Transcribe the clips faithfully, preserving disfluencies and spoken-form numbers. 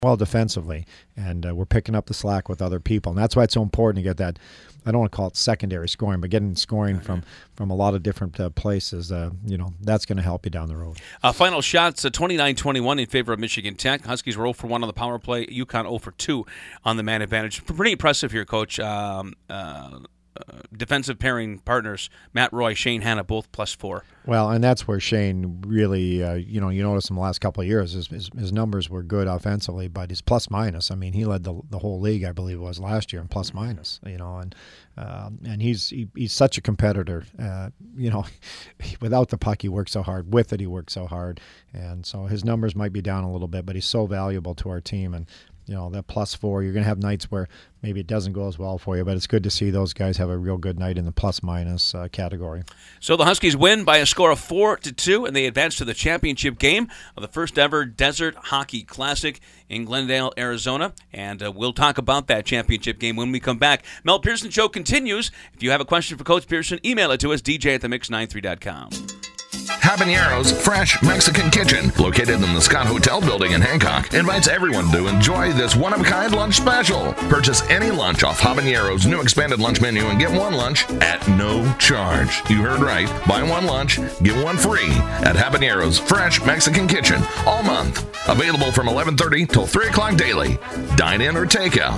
well defensively, and uh, we're picking up the slack with other people. And that's why it's so important to get that, I don't want to call it secondary scoring, but getting scoring okay. from, from a lot of different uh, places, uh, you know, that's going to help you down the road. Uh, final shots, uh, twenty-nine twenty-one in favor of Michigan Tech. Huskies were zero for one on the power play. UConn zero for two on the man advantage. Pretty impressive here, Coach. Um, uh, Uh, defensive pairing partners, Matt Roy, Shane Hanna, both plus four. Well, and that's where Shane really, uh, you know, you notice in the last couple of years, his, his, his numbers were good offensively, but his plus minus, I mean, he led the the whole league, I believe it was last year in plus minus, you know, and um, and he's he, he's such a competitor. Uh, you know, without the puck, he works so hard. With it, he works so hard. And so his numbers might be down a little bit, but he's so valuable to our team. And you know, that plus four, you're going to have nights where maybe it doesn't go as well for you, but it's good to see those guys have a real good night in the plus-minus uh, category. So the Huskies win by a score of four to two, and they advance to the championship game of the first-ever Desert Hockey Classic in Glendale, Arizona. And uh, we'll talk about that championship game when we come back. Mel Pearson Show continues. If you have a question for Coach Pearson, email it to us, d j at the mix ninety-three dot com. Habanero's Fresh Mexican Kitchen, located in the Scott Hotel building in Hancock, invites everyone to enjoy this one-of-a-kind lunch special. Purchase any lunch off Habanero's new expanded lunch menu and get one lunch at no charge. You heard right. Buy one lunch, get one free at Habanero's Fresh Mexican Kitchen all month. Available from eleven thirty till three o'clock daily. Dine in or take out.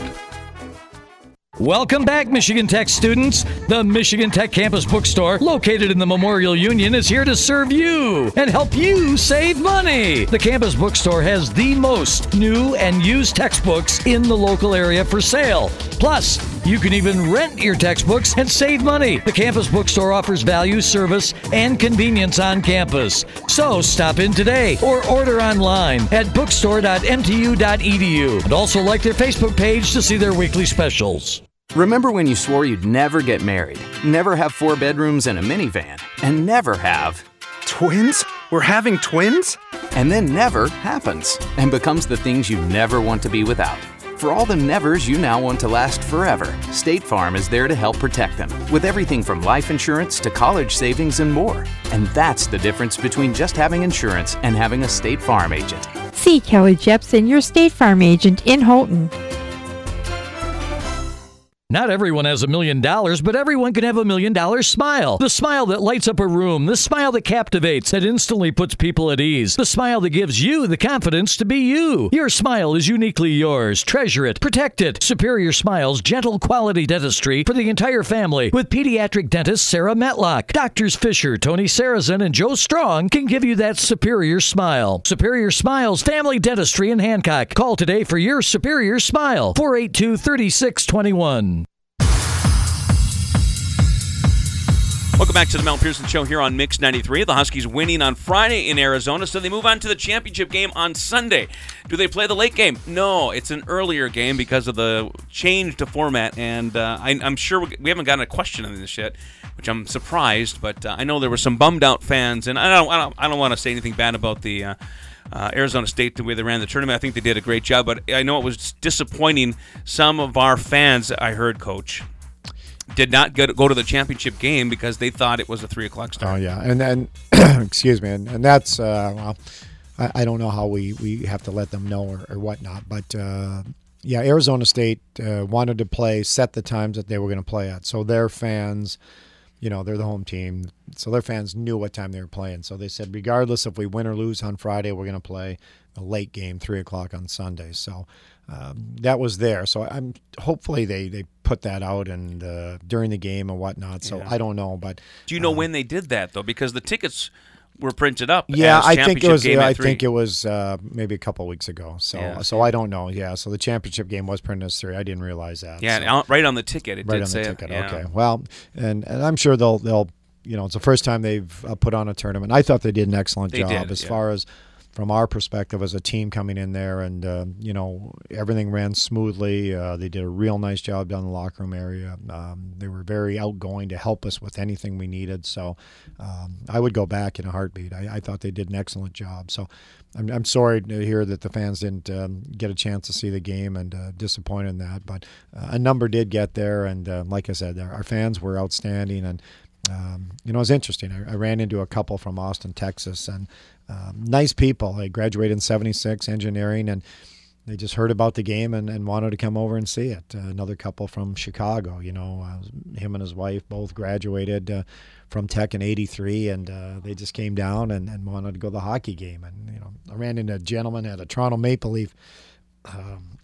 Welcome back, Michigan Tech students. The Michigan Tech Campus Bookstore, located in the Memorial Union, is here to serve you and help you save money. The Campus Bookstore has the most new and used textbooks in the local area for sale. Plus, you can even rent your textbooks and save money. The Campus Bookstore offers value, service, and convenience on campus. So stop in today or order online at bookstore dot m t u dot e d u. And also like their Facebook page to see their weekly specials. Remember when you swore you'd never get married, never have four bedrooms and a minivan, and never have... Twins? We're having twins? And then never happens and becomes the things you never want to be without. For all the nevers you now want to last forever, State Farm is there to help protect them with everything from life insurance to college savings and more. And that's the difference between just having insurance and having a State Farm agent. See Kelly Jepson, your State Farm agent in Houghton. Not everyone has a million dollars, but everyone can have a million dollar smile. The smile that lights up a room. The smile that captivates, that instantly puts people at ease. The smile that gives you the confidence to be you. Your smile is uniquely yours. Treasure it. Protect it. Superior Smiles, gentle quality dentistry for the entire family with pediatric dentist Sarah Metlock. Doctors Fisher, Tony Sarazin, and Joe Strong can give you that superior smile. Superior Smiles, family dentistry in Hancock. Call today for your superior smile. four eight two, three six two one. Welcome back to the Mel Pearson Show here on Mix ninety-three. The Huskies winning on Friday in Arizona, so they move on to the championship game on Sunday. Do they play the late game? No, it's an earlier game because of the change to format, and uh, I, I'm sure we haven't gotten a question on this yet, which I'm surprised, but uh, I know there were some bummed-out fans, and I don't, I don't, I don't want to say anything bad about the uh, uh, Arizona State, the way they ran the tournament. I think they did a great job, but I know it was disappointing. Some of our fans, I heard, Coach, did not go to, go to the championship game because they thought it was a three o'clock start. Oh yeah, and then excuse me, and, and that's uh, well, I, I don't know how we, we have to let them know or, or whatnot, but uh, yeah, Arizona State uh, wanted to play, set the times that they were going to play at, so their fans, you know, they're the home team, so their fans knew what time they were playing. So they said, regardless if we win or lose on Friday, we're going to play a late game, three o'clock on Sunday. So um, that was there. So I'm hopefully they, they put that out and uh, during the game and whatnot. So yeah. I don't know, but do you know uh, when they did that though? Because the tickets were printed up. Yeah, as I think it was. Game I three. think it was uh, maybe a couple of weeks ago. So, yeah. so I don't know. Yeah, so the championship game was printed as three. I didn't realize that. Yeah, so. and right on the ticket, it right did on say the ticket. It. Yeah. Okay. Well, and, and I'm sure they'll they'll you know it's the first time they've uh, put on a tournament. I thought they did an excellent they job did, as yeah. far as from our perspective as a team coming in there, and uh, you know everything ran smoothly. Uh, they did a real nice job down the locker room area. Um, they were very outgoing to help us with anything we needed. So um, I would go back in a heartbeat. I, I thought they did an excellent job. So I'm, I'm sorry to hear that the fans didn't um, get a chance to see the game, and uh, disappointed in that. But uh, a number did get there, and uh, like I said, our fans were outstanding. And Um, you know, it was interesting. I, I ran into a couple from Austin, Texas, and um, nice people. I graduated in seventy-six engineering, and they just heard about the game and, and wanted to come over and see it. Uh, another couple from Chicago, you know, uh, him and his wife both graduated uh, from Tech in eighty-three, and uh, they just came down and, and wanted to go to the hockey game. And, you know, I ran into a gentleman at a Toronto Maple Leaf um,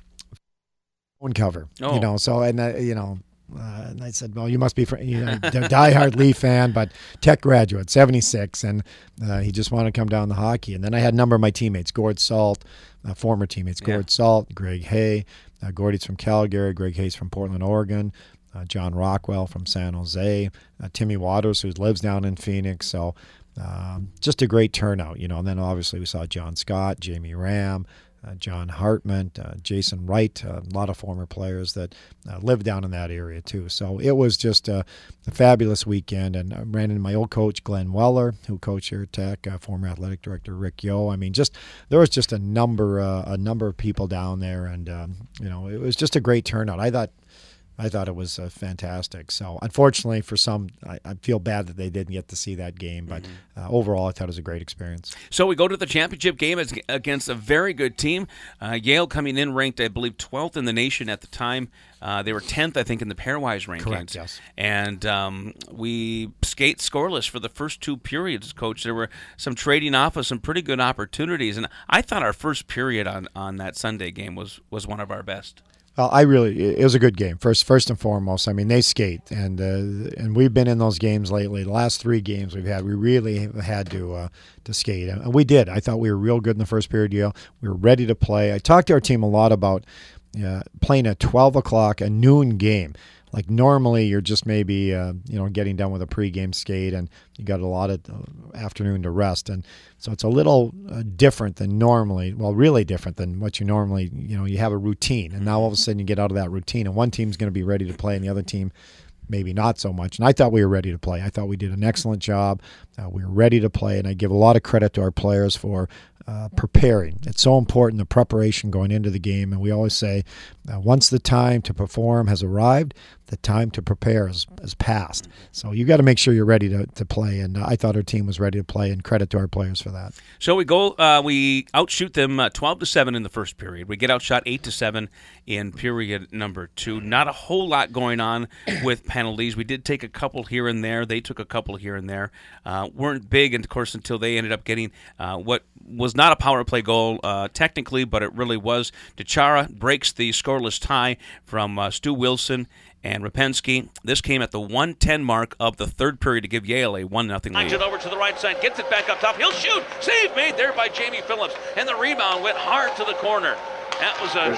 phone cover, oh. you know, so, and, uh, you know, Uh, and I said, well, you must be fr- you know, a diehard Leaf fan, but Tech graduate, seventy-six, and uh, he just wanted to come down to hockey. And then I had a number of my teammates, Gord Salt, uh, former teammates, Gord yeah. Salt, Greg Hay, uh, Gordy's from Calgary, Greg Hay's from Portland, Oregon, uh, John Rockwell from San Jose, uh, Timmy Waters, who lives down in Phoenix. So um, just a great turnout, you know. And then obviously we saw John Scott, Jamie Ram, Uh, John Hartman, uh, Jason Wright, uh, a lot of former players that uh, live down in that area too. So it was just a, a fabulous weekend, and I ran into my old coach, Glenn Weller, who coached here at Tech, uh, former athletic director Rick Yo. I mean, just there was just a number, uh, a number of people down there, and um, you know, it was just a great turnout. I thought. I thought it was uh, fantastic. So, unfortunately, for some, I, I feel bad that they didn't get to see that game. But uh, overall, I thought it was a great experience. So we go to the championship game as, against a very good team. Uh, Yale coming in ranked, I believe, twelfth in the nation at the time. Uh, they were tenth, I think, in the pairwise rankings. Correct, yes. And um, we skate scoreless for the first two periods, Coach. There were some trading off of some pretty good opportunities. And I thought our first period on, on that Sunday game was, was one of our best. Well, I really, it was a good game. First, first and foremost, I mean, they skate, and uh, and we've been in those games lately. The last three games we've had, we really have had to uh, to skate, and we did. I thought we were real good in the first period. Yale, we were ready to play. I talked to our team a lot about uh, playing a twelve o'clock, a noon game. Like normally, you're just maybe uh, you know getting done with a pregame skate, and you got a lot of uh, afternoon to rest, and so it's a little uh, different than normally. Well, really different than what you normally you know you have a routine, and now all of a sudden you get out of that routine, and one team's going to be ready to play, and the other team maybe not so much. And I thought we were ready to play. I thought we did an excellent job. Uh, we were ready to play, and I give a lot of credit to our players for uh, preparing. It's so important, the preparation going into the game, and we always say uh, once the time to perform has arrived, the time to prepare is, is past. So you got to make sure you're ready to, to play, and uh, I thought our team was ready to play, and credit to our players for that. So we go, uh, we outshoot them uh, twelve to seven in the first period. We get outshot eight to seven in period number two. Not a whole lot going on with penalties. We did take a couple here and there. They took a couple here and there. Uh, weren't big, of course, until they ended up getting uh, what was not a power play goal uh, technically, but it really was. DeChara breaks the scoreless tie from uh, Stu Wilson and Rapensky. This came at the one ten mark of the third period to give Yale a one nothing lead. Knocks it over to the right side, gets it back up top. He'll shoot. Save made there by Jamie Phillips. And the rebound went hard to the corner. That was a,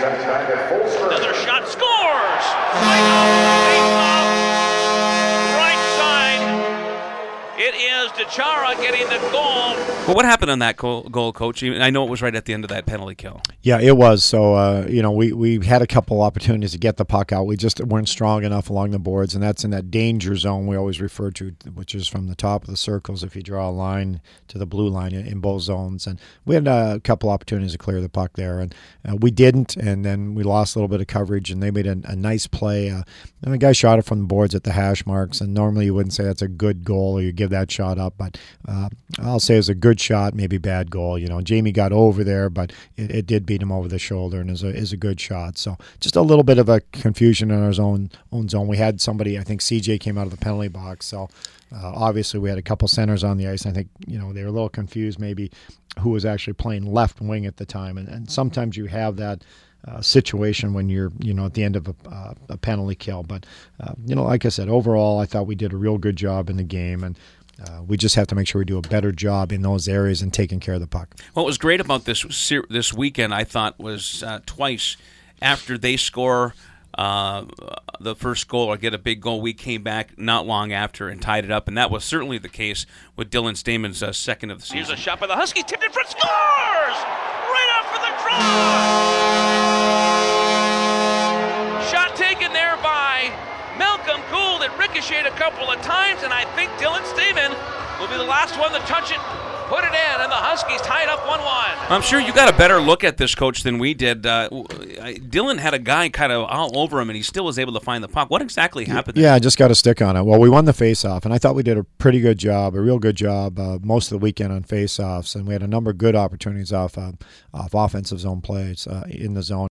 another shot. Scores! Right side. It is DeChara getting the goal. Well, what happened on that goal, goal, Coach? I know it was right at the end of that penalty kill. Yeah, it was. So, uh, you know, we, we had a couple opportunities to get the puck out. We just weren't strong enough along the boards, and that's in that danger zone we always refer to, which is from the top of the circles if you draw a line to the blue line in both zones. And we had a couple opportunities to clear the puck there, and uh, we didn't, and then we lost a little bit of coverage, and they made a, a nice play. Uh, and the guy shot it from the boards at the hash marks, and normally you wouldn't say that's a good goal or you give that shot up, but uh, I'll say it was a good shot, maybe bad goal. You know, Jamie got over there, but it, it did beat him over the shoulder, and is a is a good shot. So just a little bit of a confusion in our own own zone. We had somebody, I think C J came out of the penalty box, so uh, obviously we had a couple centers on the ice. I think you know they were a little confused, maybe who was actually playing left wing at the time, and, and sometimes you have that. Uh, situation when you're, you know, at the end of a, uh, a penalty kill. But, uh, you know, like I said, overall, I thought we did a real good job in the game, and uh, we just have to make sure we do a better job in those areas and taking care of the puck. What was great about this this weekend, I thought, was uh, twice after they score uh, the first goal or get a big goal, we came back not long after and tied it up, and that was certainly the case with Dylan Stamen's uh, second of the season. Here's a shot by the Huskies, tipped in front, scores! Right off for the draw! Shot taken there by Malcolm Gould. It ricocheted a couple of times, and I think Dylan Stamen will be the last one to touch it put it in, and the Huskies tied up one one. I'm sure you got a better look at this, Coach, than we did. Uh, Dylan had a guy kind of all over him, and he still was able to find the puck. What exactly happened there? Yeah, I just got a stick on it. Well, we won the face-off, and I thought we did a pretty good job, a real good job uh, most of the weekend on face-offs, and we had a number of good opportunities off uh, off offensive zone plays uh, in the zone.